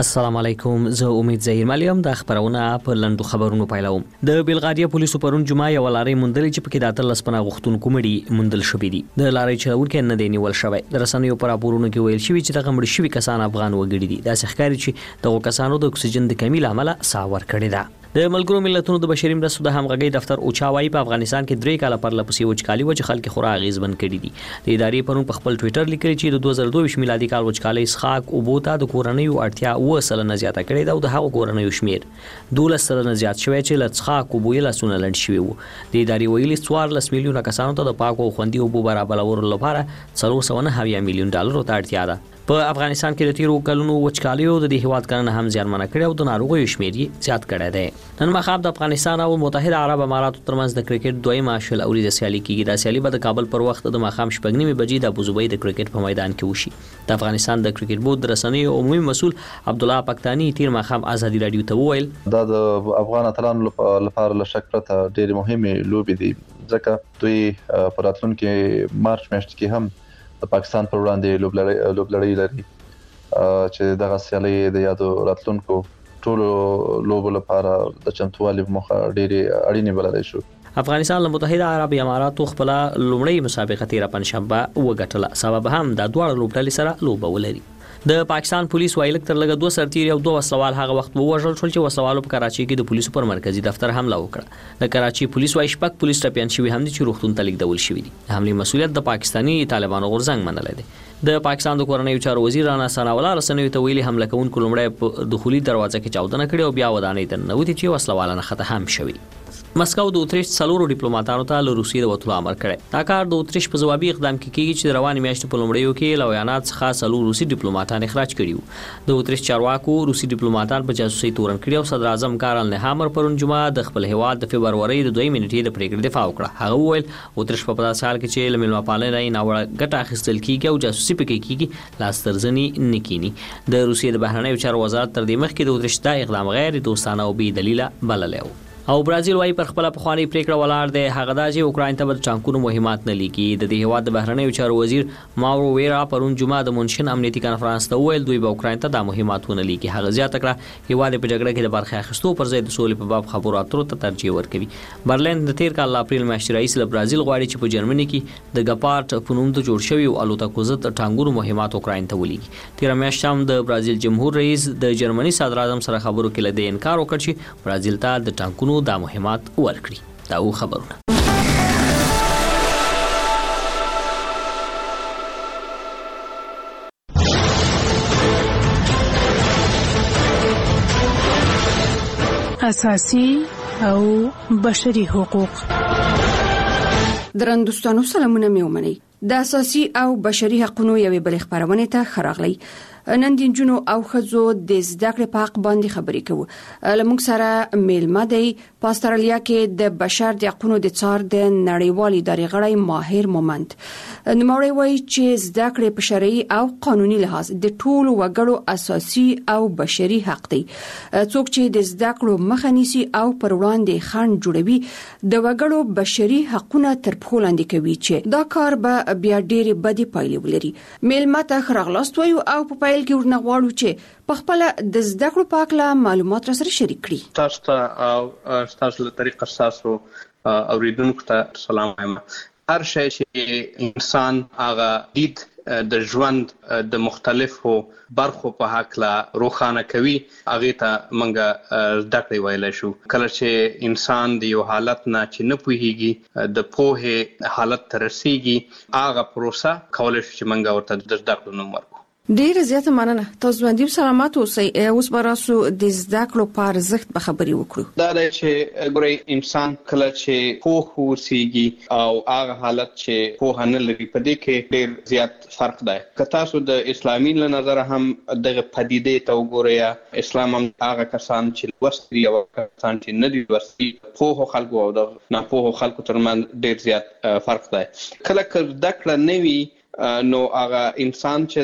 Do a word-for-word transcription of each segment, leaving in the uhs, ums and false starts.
السلام علیکم، زه امید ظهیر ملیم د خبرونه په لندو خبرونو پیلوم. د بلغاریا پولیسو پرون جمعه یو لارۍ موندلې چې پکې د اتلس پناه غوښتونکو مړي موندل شوي دي. د لارۍ چلوونکی نه دی نیول شوی. د رسنیو په راپورونو کې ویل شوي چې دغه مړه شوي کسان افغان وګړي دي. داسې ښکاري چې دغه کسانو د اکسیجن د کمی له امله ساه ورکړې ده. د ملګرو ملتونو د بشري مرستو د همغږۍ دفتر اوچا وايي په افغانستان کې درې کاله پر لپسې وچکالي و چې خلک خورا اغیزمن کړي دي. د ادارې پرون په خپل ټوئیټر لیکلي چې د دوه زره دوه ویشت میلادي کال وچکالۍ څخه اوبو ته د کورنیو اړتیا اوه سلنه زیاته کړې ده او د هغو کورنیو شمیر دولس سلنه زیات شوی چې له څښاک اوبو یې لاسونه لنډ شوي وو. د ادارې ویلي څوارلس میلیونه کسانو ته د پاکو او خوندي اوبو برابرولو لپاره څلور سوه نهه اویا میلیون ډالرو ته اړتیا ده. په افغانستان کې د تیرو کلونو وچکالیو د دې هیواد کرنه هم زیانمنه کړې او د ناروغیو شمیر یې زیات کړی دی. نن ماښام د افغانستان او متحده عرب اماراتو ترمنځ د کرکټ دویمه شل اوریزه سیالي کیږي. دا سیالي به د کابل پر وخت د ماښام شپږ نیمې بجې د ابوظبي د کرکټ په میدان کې وشي. د افغانستان د کرکټ بورډ د رسنیو عمومي مسؤل عبدالله پاکستاني تیر ماښام ازادي رادیو ته وویل دا د افغان اتلانو لپاره له شک پرته ډېرې مهمې لوبې دي ځکه دوی په راتلونکي مارچ میاشت کې هم د پاکستان پر وړاندې لوبلړۍ لري چې دغه سیالي د یادو راتلونکو ټولو لوبو لپاره د چمتووالي په موخه ډېرې اړینې بللی شو. افغانستان له متحده عرب اماراتو خپل لومړی مسابقه تیر پنځشنبه وګټله. سبب هم د دواړو لوبډلې سره لوبه ولري. د پاکستان پولیس وایي لکه تر لږه دوه سرتیري او دوه وسلوال هغه وخت ووژل شول چې وسلوالو په کراچۍ کې د پولیسو پر مرکزي دفتر حمله وکړه. د کراچۍ پولیس وایي شپږ پولیس ټپیان شوي هم دي چې روغتون ته لیږدول شوي دي. د حملې مسؤلیت د پاکستاني طالبانو غورځنګ منلی دی. د پاکستان د کورنیو چارو وزیر رانا ثناءالله رسنیو ته ویلي حمله کوونکو لومړی په دخولي دروازه کې چاودنه کړې او بیا ودانۍ ته ننوتي چې وسلواله نښته هم شوي. مسکو د اتریش څلورو ډیپلوماټانو ته له روسیې د وتلو امر کړی. دا کار د اتریش په ځوابي اقدام کې کیږي چې د روانې میاشتې په لومړیو کې له ویانا څخه څلور روسي ډیپلوماټان اخراج کړي وو. د اتریش چارواکو روسي ډیپلوماټان په جاسوسۍ تورن کړي او صدر اعظم کارل نیهامر پرون جمعه د خپل هیواد د فبرورۍ د دویمې نیټې د پریکړې دفاع وکړه. هغه وویل اتریش په داسې حال کې چې له میلمه پالنې ناوړه ګټه اخیستل کیږي او جاسوسي پکې کیږي لاس ترزنې نه کینی. د روسیې د بهرنیو چارو وزارت تر دې مخکې د اتریش دا اقدام غیر دوستانه او بې دلیله بللی و. او برازیل وايي پر خپل پخوانی پریکړه ولاړ دی. هغه دا چې اوکراین ته به ټانکونو مهمات نه لیکي. د دې هیواد د بهرنیو چارو وزیر ماورو ویرا پرون جمعه د مونشن امنیتي کانفرنس ته وویل دوی به اوکراین ته د مهماتونه لیکي. هغه زیاته کړه هیواد په جګړه کې د برخه اخیستو پر ځای د سولې په باب خبرو اترو ته ترجیح ورکوي. برلین د تیر کال اپریل میاشتې رئیس له برازیل غواړي چې په جرمني کې د ګپارټ په نوم ته جوړ شوی او الوتکو ضد ټانکونو مهمات اوکراین ته ولېږي. تیر میاشت هم د برازیل جمهور رئیس د جرمني صدر اعظم سره خبرو کې له دې انکار وکړ چې برازیل ته د ټانکونو د مهمات ورکړي. دا و خبرونه. اساسي او بشري حقوق. درندوستانو سلامونه مې ومنئ. د اساسي او بشري حقوقو یوې بلې خبرونه ته خراغلی. نن د نجونو او ښځو د زده کړې په حق باندې خبرې کوو. لمونږ سره میلمه دی په استرالیا کې د بشر د حقوقو د څار د نړیوال ادارې غړی ماهر مومند. نوموړی وایي چې زده کړې په شرعي او قانوني لحاظ د ټولو وګړو اساسي او بشري حق دی. څوک چې د زده کړو مخه نیسي او پر وړاندې خنډ جوړوي د وګړو بشري حقونه تر پښو لاندې کوي چې دا کار به بیا ډېرې بدې پایلې ولري. میلمه ته ښه راغلاست وایو او په پیل کې ورنه غواړو چې په خپل د زده کړو په اړه معلومات را سره شریک کړي. تاسو ته او تاسو له طریقه تاسو اوریدونکو ته سلام وایم. هر شی چې انسان هغه دید د ژوند د مختلفو برخو په حق لا روښانه کوي هغه ته منګه زده کړې ویلی شو. کله چې انسان د یو حالت نه چې نه پوهیږي د پوهې حالت ته رسیږي هغه پروسه کولی شو چې منګه ورته د زده کړو نوم ورکړو. ډېر زیاته مننه. تاسو باندې سلامات اوسئ. اوس به راسو د زده کړو په ارزښت به خبرې وکړو. دا دی چې ګورئ انسان کله چې پوه اوسیږي او هغه حالت چې پوهه نه لري په دې کې ډېر زیات فرق دی. که تاسو د اسلامي له نظره هم دغه پدیدې ته وګورئ اسلام هم هغه کسان چې لوستي او کسان چې نه دي لوستي پوهو خلکو او د ناپوهو خلکو ترمنځ ډېر زیات فرق دی. کله که زده کړه نه وي نو هغه انسان چې دی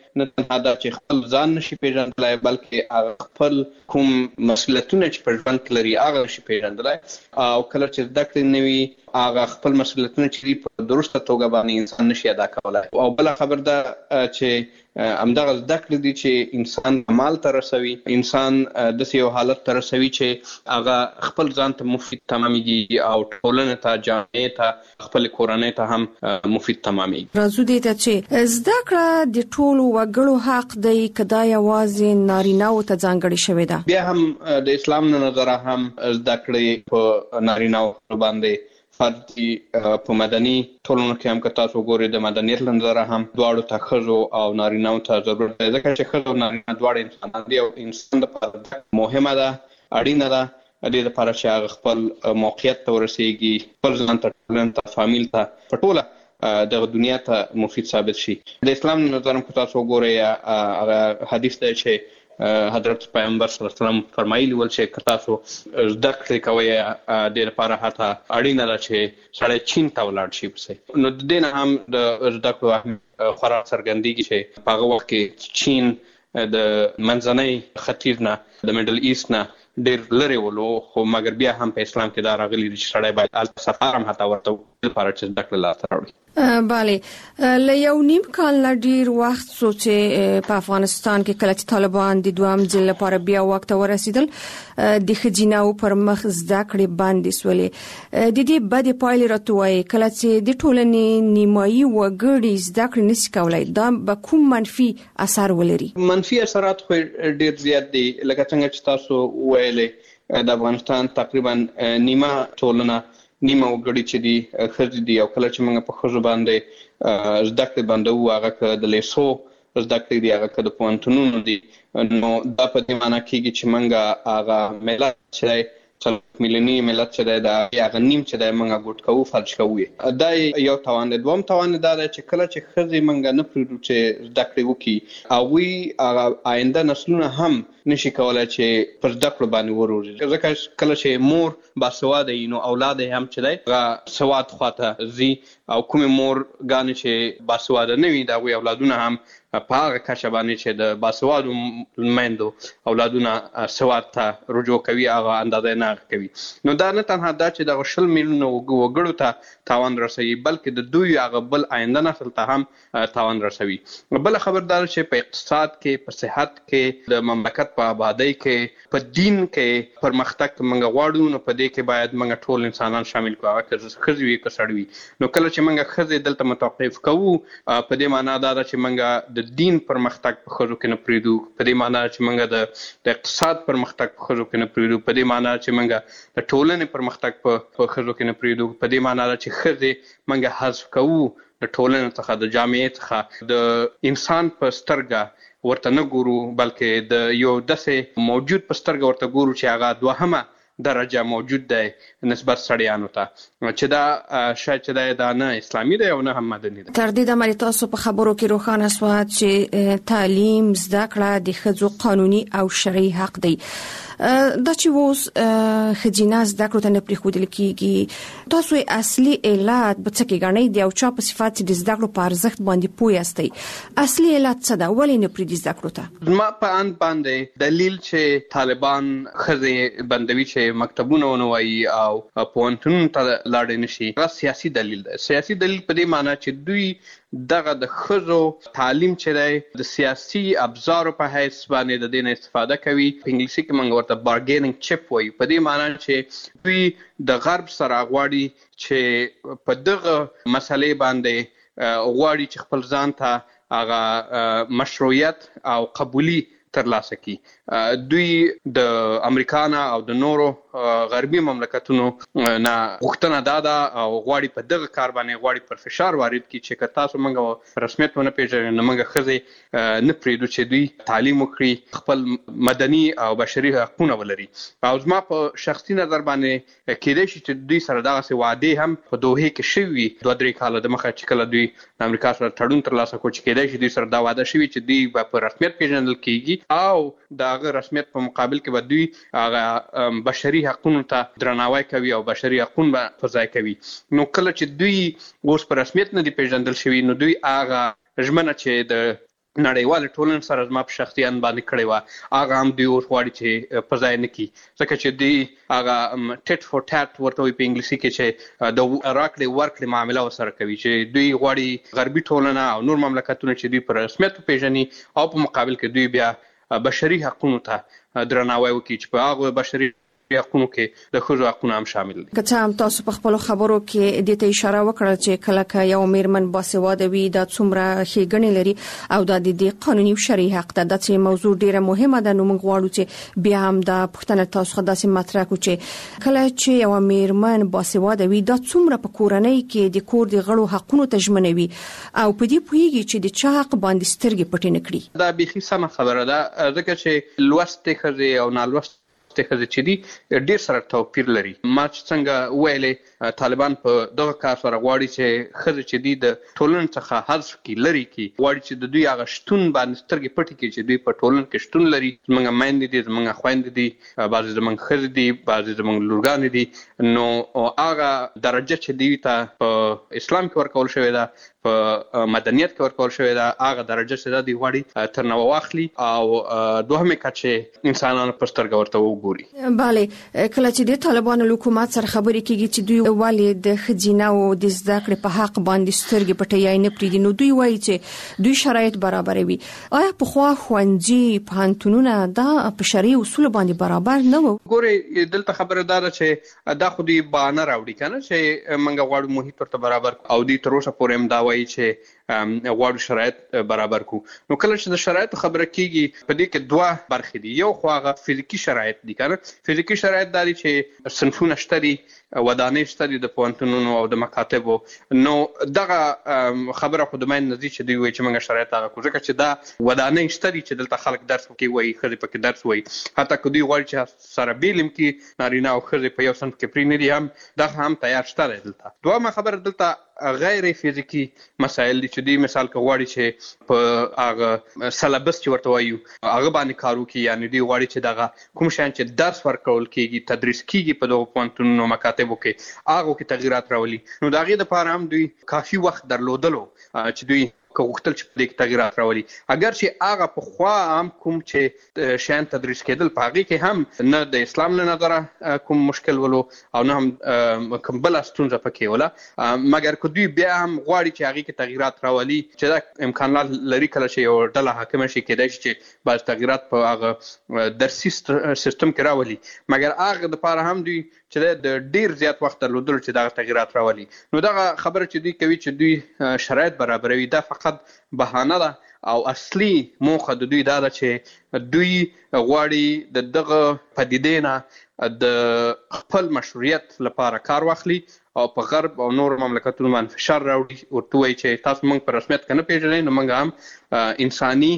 نه تنها دا چې خپل ځان نشي پیژندلای بلکې هغه خپل کوم مسؤلیتونه چې په ژوند کې لري هغه نشي پیژندلای او کله چې زده کړې نه وي هغه خپل مسؤلیتونه چې په درسته توګه باندې انسان نشي ادا کولای. او بل خبر ده چې همدغه زده کړې دي چې انسان کمال ته رسوي، انسان داسې یو حالت ته رسوي چې هغه خپل ځان ته مفید تمامېږي او ټولنې ته، جامعې ته، خپل کورنۍ ته هم مفید تمامېږي. راځو دې ته چې زده کړه د ټولو وګړو حق دی که دا یوازې نارینه‌وو ته ځانګړې شوې ده؟ بیا هم د اسلام نه نظره هم زده کړې په نارینه‌وو باندې فرض دي. په مدني ټولنو کې هم که تاسو ګورئ د مدنیت له نظره هم دواړو ته ښځو او نارینه‌وو ته ضرورت دی، ځکه چې ښځه او نارینه دواړه انسانان دي او انسان لپاره مهمه ده، اړینه ده د دې لپاره چې هغه خپل موقعیت ته ورسېږي، خپل ځان ته، ټولنې ته، فامیل ته، په ټوله دغه دنیا ته مفید ثابت شي. د اسلام له نظره که تاسو ګورئ هغه حدیث دی چې حضرت پیغمبر صلی الله علیه وسلم فرمایلی ول چې که تاسو زده کړې کوئ د دې لپاره حتی اړینه ده چې سړی چین ته ولاړ شي پسې. نو د دې نه هم د زده کړو اهمیت خورا څرګندېږي چې په هغه وخت کې چین د منځنۍ ختیځ نه، د میډل ایست نه ډېر لرې ولو، خو مګر بیا هم په اسلام کې دا راغلي دي چې سړی باید هلته سفر هم حتی ورته وکړي لپاره چې زده کړه لاسته راوړي. بله، له یو نیم کال نه ډیر وخت څو چې په افغانستان کې کله چې طالبان د دوام ځل لپاره بیا واک ته ورسېدل، د ښځیناو پر مخ زده کړې بندې سولې. د دې بدې پایلې راته وایي کله چې د ټولنې نیمایي وګړي زده کړې نشي کولای، دا به کوم منفي اثر ولري؟ منفي اثرات خو ډیر زیات دي. لکه څنګه چې تاسو ویلې د افغانستان تقریبا نیمه ټولنه، نیمه وګړي چې دي ښځې دي، او کله چې موږ په ښځو باندې زده کړې بندوو، هغه که د لیسو زده کړې دي، هغه که د پوهنتونونو دي، نو دا په دې معنی کېږي چې موږ هغه ملت چې دی، څلور میلیوني ملت چې دی، د هغه نیم چې دی موږ ګوټ کوو، فلج کوو. دا یو تاوان دی. دوم تاوان دا دی چې کله چې ښځې موږ نه پرېږدو چې زده کړې وکړي، هغوی هغه آینده نسلونه هم نشي کولای چې پر زده کړو باندې وروزي، ځکه کله چې مور باسواده وي نو اولاد هم چې دی هغه سواد خواته ځي، او کومې مور ګانې چې باسواده نه وي د هغوی اولادونه هم په هغه کچه باندې چې د باسوادو میندو اولادونه سواد ته رجوع کوي، هغه اندازه نه کوي. نو دا نه تنها دا چې دغه شل میلیونه وګړو ته تاوان رسوي، بلکې د دوی هغه بل آینده نسل ته هم تاوان رسوي. بل خبردار چې په اقتصاد کې، په صحت کې، د مملکت په آبادی کې، په دین کې پرمختګ موږ غواړو، نو په دې کې باید موږ ټول انسانان شامل کړو، هغه که ښځې وي که سړي وي. نو کله چې موږ ښځې دلته متوقف کوو، په دې معنا دا ده چې موږ د دین پرمختګ په ښځو کې نه پرېږدو، په دې معنا چې موږ د اقتصاد پرمختګ په ښځو کې نه پرېږدو، په دې معنا چې موږ د ټولنې پرمختګ په ښځو کې نه پرېږدو، په دې معنا ده چې ښځې موږ حذف کوو د ټولنې څخه، د جامعې څخه، د انسان په سترګه ورته نه ګورو، بلکې د یو داسې موجود په سترګه ورته ګورو چې هغه دوهمه درجه موجود دی نسبت سړیانو ته، چې دا شاید چې دا نه اسلامي دی او نه هم مدني دی. تر دې دمه تاسو په خبرو کې روښانه شوه چې تعلیم، زده کړه د ښځو قانوني او شرعي حق دی. دا چې اوس ښځینه زده کړو ته نه پرېښودل کېږي، تاسو اصلي علت به څه کې ګڼئ؟ د یو چا په صفت چې د زده کړو په ارزښت باندې پوه یاستئ، اصلي علت څه ده؟ ولې نه پرېږدي زده کړو ته؟ زما په اند باندې دلیل چې طالبان ښځې بندوي چې مکتبونه ونه وایي او پوهنتونونو ته لاړې نشي، هغه سیاسي دلیل دی. سیاسي دلیل په دې معنی چې دوی دغه د ښځو تعلیم چې دی د سیاسي ابزارو په حیث باندې د دې نه استفاده کوي. په انګلیسي کې موږ ورته بارګیننګ چپ وایو، په دې معنی چې دوی د غرب سره غواړي چې په دغه مسلې باندې غواړي چې خپل ځان ته هغه مشروعیت او قبولي ترلاسه کی. دوی د امریکا نه او د نورو غربي مملکتونو نه غوښتنه دا ده او غواړي په دغه کار باندې غواړي پر فشار وارد کړي چې که تاسو موږ رسمیت ونه پیژنئ نو موږ ښځې نه پرېږدو چې دوی تعلیم وکړي، خپل مدني او بشري حقونه ولري. او زما په شخصي نظر باندې کېدای شي چې دوی سره دغسې وعدې هم په دوحې کې شوي وي دوه درې کاله دمخه چې کله دوی د امریکا سره تړون ترلاسه کړو، چې کېدای شي دوی سره دا وعده شوي چې دوی به په رسمیت پیژندل کېږي او د هغه رسمیت په مقابل کې به دوی هغه بشري حقونو ته درناوی کوي او بشري حقونه به په ځای کوي. نو کله چې دوی اوس په رسمیت نه دي پیژندل شوي، نو دوی هغه ژمنه چې د نړیوال ټولنې سره زما په شخصي ان باندې کړی و هغه هم دوی غواړي چې په ځای نه کړي ځکه چې دوی هغه ټیټ فور ټاټ ورته وایي په انګلیسي کې چې د راکړې ورکړې معامله ورسره کوي چې دوی غواړي غربي ټولنه او نور مملکتونه چې دوی په رسمیت وپېژني او په مقابل کې دوی بیا بشري حقونو ته درناوی وکړي چې په هغه بشري حقونو کې د ښځو حقونه هم شامل دي. که څه هم تاسو په خپلو خبرو کې دې ته اشاره وکړه چې کله که یو میرمن باسواده وي دا څومره ښېګڼې لري او دا د دې قانوني او شرعي حق ده. دا چې موضوع ډیره مهمه ده. نو موږ غواړو چې بیا هم دا پوښتنه تاسو خو داسې مطرح کړو چې کله چې یو میرمن باسواده وي دا څومره په کورنۍ کې د کور د غړو حقونو ته ژمنوي او په دې پوهیږي چې د چا حق باندې سترګې پټې نه کړي. دا بیخي سمه خبره ده ځکه چې لوستې ښځې او نالوستې ښځې چې دي ډېر سره توپیر لري. ما چې څنګه ویلې طالبان په دغه کار سره غواړي چې ښځې چې دي د ټولنې څخه حذف کړي لري کړي غواړي چې د دوی هغه شتون باندې سترګې پټې کړي چې دوی په ټولنه کې شتون لري. زموږ میندې دي زموږ خویندې دي بعضې زموږ ښځې دي بعضې زموږ لورګانې دي نو هغه درجه چې دوی ته په اسلام کې ورکول شوې ده په مدنیت کې ورکول شوې ده هغه درجه چې ده دوی غواړي تر نوه واخلي او دوهمې کچې انسانانو په سترګه ورته وګوري. بله کله چې د طالبانو له حکومت سره خبرې کېږي چې دوی ولې د ښځینه او د زده کړې په حق باندې سترګې پټې نه پرېږدي نو دوی وایي چې دوی شرایط برابروي. آیا پخوا ښوونځي پوهنتونونه دا په شرعي اصولو باندې برابر نه وو؟ ګورې دلته خبره دا ده چې دا خو دوی بهانه راوړي که نه چې موږ غواړو محیط ورته برابر او دوی تر اوسه پورې هم دا وایي چې غواړو شرایط برابر کو. نو کله چې د شرایطو خبره کېږي په دې کې دوه برخې دي. یو خو هغه فزیکي شرایط دي که نه. فزیکي شرایط دا دي چې صنفونه شته دي ودانۍ شته دي د پوهنتونونو او د مکاتبو. نو دغه خبره خو د مین نه دي چې دوی وایي چې موږ شرایط هغه کړو ځکه چې دا ودانۍ شته دي چې دلته خلک درس پکې وایي ښځې پکې درس وایي. حتی که دوی غواړي چې سره بیل هم کړي نارینه او ښځې په یو صنف کې پرېنږدي هم دغه هم تیار شته دی دلته. دویمه خبره دلته غیر فزیکی مسایل دي چې دوی مثال که غواړي چې په هغه سلبس چې ورته وایو هغه باندې کار وکړي یعنې دوی غواړي چې دغه کوم شیان چې درس ورکول کېږي تدریس کېږي په دغو پوهنتونونو مکاتبو کې هغو کې تغیرات راولي. نو د هغې دپاره هم دوی کافي وخت درلودلو چې دوی که غوښتل چې په دې کې تغیرات راولي. اگر چې هغه پخوا هم کوم چې شیان تدریس کېدل په هغې کې هم نه د اسلام له نظره کوم مشکل ولو او نه هم کوم بله ستونزه پکې وله مګر که دوی بیا هم غواړي چې هغې کې تغیرات راولي چې دا امکانات لري کله چې یو ډله حاکمه شي کېدای شي چې بعض تغیرات په هغه درسي سیستم کې راولي مګر هغه دپاره هم دوی چې د ډیر زیات وخت درلودلو چې دغه تغیرات راولي. نو دغه خبره چې دوی کوي چې دوی شرایط برابروي دا فقط بهانه ده او اصلي موخه د دوی دا ده چې دوی غواړي د دغه پدیدې نه د خپل مشروعیت لپاره کار واخلي او په غرب او نور مملکتونو باندې فشار راوړي ورته وایي چې تاسو موږ په رسمیت کې نه پېژنئ نو موږ هم انساني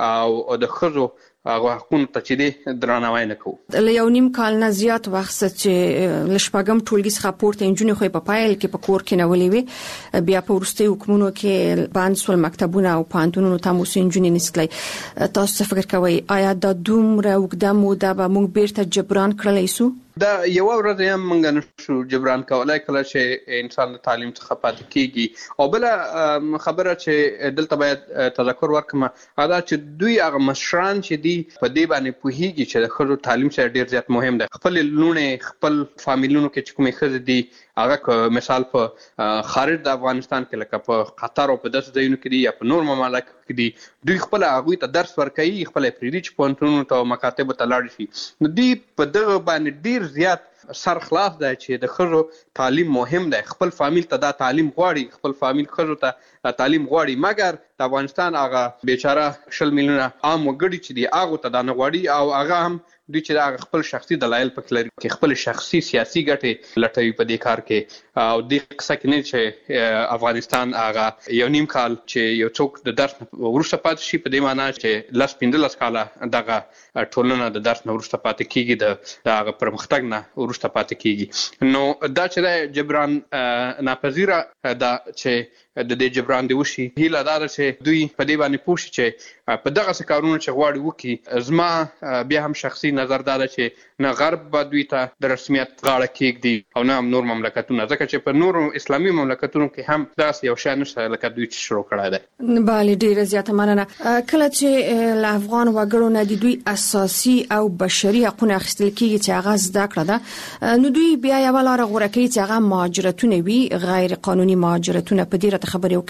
او د ښځو هغه حقونو ته چې دی درناوی نه کوو. له یو نیم کال نه زیات وخت چې له شپږم ټولګي څخه پورته نجونې خو په پایل کې په کور کې نولې وي بیا په وروستیو حکمونو کې بند سول مکتبونه او پوهنتونونو ته مو نجونې نستلی. تاسو څه فکر کوئ آیا دا دومره اوږده موده به موږ بیرته جبران کړلی سو؟ دا یوه ورځ هم موږ نشو جبران کولی کله چې انسان د تعلیم څخه پاتې کېږي. او بله خبره چې دلته باید تذکر ورکړم هغه دا چې دوی هغه مشران چې دي په دې باندې پوهیږي چې د ښځو تعلیم سره ډیر زیات مهم دی. خپل لوڼې خپل فامیلونو کې چې کومې ښځې دي هغه مثال په خارج د افغانستان کې لکه په قطر او په داسې ځایونو کې دي یا په نور ممالکو کې دي دوی خپل هغوی ته درس ورکوي خپل یې پرېږدي چې پوهنتونونو ته او مکاتبو ته لاړ شي. نو دوی په دغه باندې ډیر زیات سر خلاص دی چې د ښځو تعلیم مهم دی. خپل فامیل ته دا تعلیم غواړي خپل فامیل ښځو ته تعلیم غواړي مګر د افغانستان هغه بیچاره شل میلیونه عام وګړي چې دي هغو ته دا نه غواړي او هغه هم دوی چې دا خپل شخصي دلایل پکې لري چې خپل شخصي سیاسي ګټې لټوي په دې کار کې. او دې قصه کې نه چې افغانستان هغه یو نیم کال چې یو څوک د درس وروسته پاتې شي په دې معنا چې لس پنځلس کاله دغه ټولنه د درس نه وروسته پاتې کېږي د هغه پرمختګ نه وروسته پاتې کېږي. نو دا چې جبران ناپذیره ده چې د دې جبران دی وشي. هیله دا ده چې دوی په دې باندې پوه شي چې په دغه څه کارونه چې غواړي وکړي. زما بیا هم شخصي نظر دا ده چې نه غرب به دوی ته د رسمیت غاړه کېږدي او نه هم نور مملکتونه، ځکه چې په نورو اسلامي مملکتونو کې هم داسې یو شی نشته لکه دوی چې شروع کړی دی. بله، ډیره زیاته مننه. کله چې له افغان وګړو نه د دوی اساسي او بشري حقوق اخیستل کېږي چې هغه زده کړه ده، نو دوی بیا یو لاره غوره کوي چې هغه مهاجرتونه وي، غیر قانوني مهاجرتونه. په دې راته خبرې